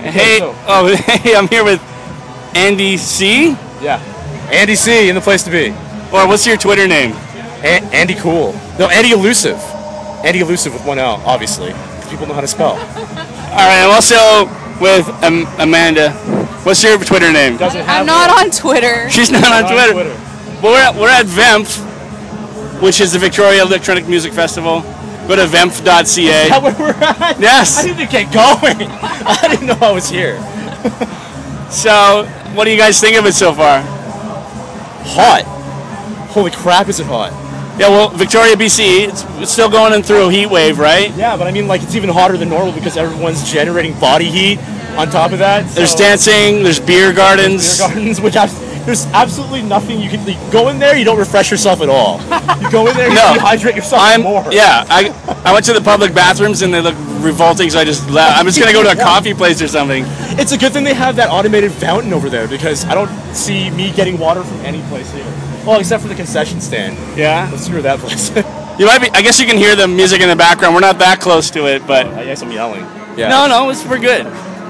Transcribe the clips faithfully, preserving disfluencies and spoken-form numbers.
Hey, oh, hey, I'm here with Andy C. Yeah, Andy C. in the place to be. Or what's your Twitter name? A- Andy Cool. No, Andy Elusive. Andy Elusive with one L, obviously. People know how to spell. All right, I'm also with um, Amanda. What's your Twitter name? Doesn't have I'm not one. on Twitter. She's not on Not Twitter. on Twitter. Well, we're at, we're at V E M F, which is the Victoria Electronic Music Festival. Go to V E M F dot C A. Is that where we're at? Yes. I didn't get going. I didn't know I was here. So, what do you guys think of it so far? Hot. Holy crap, is it hot? Yeah, well, Victoria, B C, it's, it's still going in through a heat wave, right? Yeah, but I mean, like, it's even hotter than normal because everyone's generating body heat on top of that. So There's dancing, there's beer gardens. beer gardens, which abs- there's absolutely nothing you can like, go in there. You don't refresh yourself at all. You go in there, you No. dehydrate yourself I'm more. yeah. I I went to the public bathrooms and they look revolting, so I just left. I'm just gonna go to a coffee place or something. It's a good thing they have that automated fountain over there because I don't see me getting water from any place here. Well, except for the concession stand. Yeah. Let's screw that place. You might be. I guess you can hear the music in the background. We're not that close to it, but I guess I'm yelling. Yeah. no, no, it's we're good.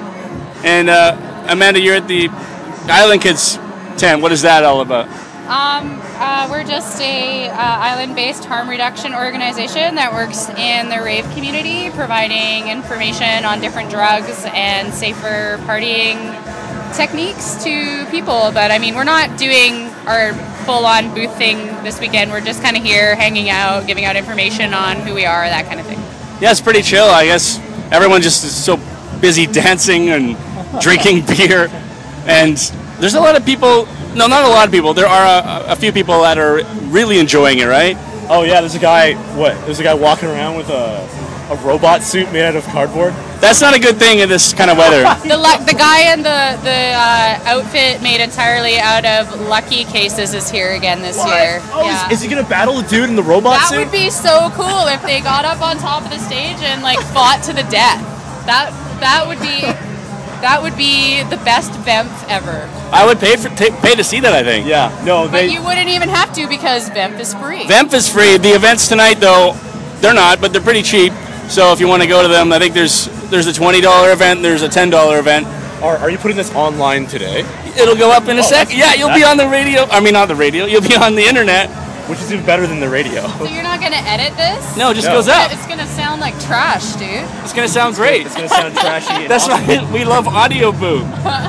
And uh, Amanda, you're at the Island Kids tent. What is that all about? Um, uh, we're just a uh, island-based harm reduction organization that works in the rave community, providing information on different drugs and safer partying techniques to people. But I mean, we're not doing our full-on booth thing this weekend. We're just kind of here, hanging out, giving out information on who we are, that kind of thing. Yeah, it's pretty chill. I guess everyone just is so busy dancing and drinking beer, and there's a lot of people. No, not a lot of people. There are a, a few people that are really enjoying it, right? Oh yeah, there's a guy. What? There's a guy walking around with a a robot suit made out of cardboard. That's not a good thing in this kind of weather. The lu- the guy in the the uh, outfit made entirely out of Lucky cases is here again this year. Oh, yeah. is, is he gonna battle the dude in the robot That suit? would be so cool if they got up on top of the stage and like fought to the death. That that would be that would be the best V E M F ever. I would pay for ta pay to see that. I think. Yeah. No, But they. you wouldn't even have to because V E M F is free. V E M F is free. The events tonight, though, they're not, but they're pretty cheap. So if you want to go to them, I think there's there's a twenty dollar event, there's a ten dollar event. Are, are you putting this online today? It'll go up in a Oh, sec. that's- Yeah, you'll be on the radio. I mean, not the radio. You'll be on the internet. Which is even better than the radio. So you're not gonna edit this? No, it just No. goes up. It's gonna sound like trash, dude. It's gonna sound great. It's gonna sound trashy. And That's awesome. why we love Audio Boo.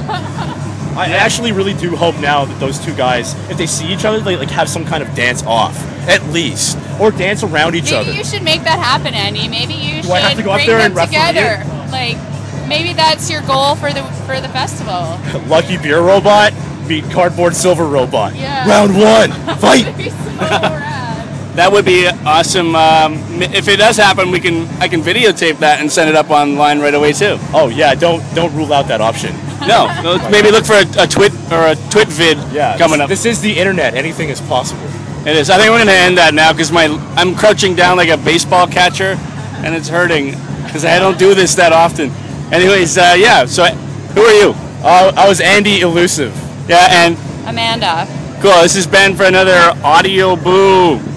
I actually really do hope now that those two guys, if they see each other, they like have some kind of dance off, at least, or dance around each Maybe other. you should make that happen, Andy. Maybe you Do should I have to go up bring there them and referee together. Like maybe that's your goal for the for the festival. Lucky Beer Robot beat Cardboard Silver Robot. Yeah. Round one, fight. That'd be so rad. That would be awesome. Um, if it does happen, we can I can videotape that and send it up online right away too. Oh yeah, don't don't rule out that option. No, no, maybe look for a, a twit or a twit vid Yeah, coming this, up. This is the internet. Anything is possible. It is. I think we're going to end that now because my I'm crouching down like a baseball catcher, and it's hurting because I don't do this that often. Anyways, uh, yeah. So, who are you? Uh, I was Andy Elusive. Yeah, and Amanda. cool. This is Ben for another Audio Boo.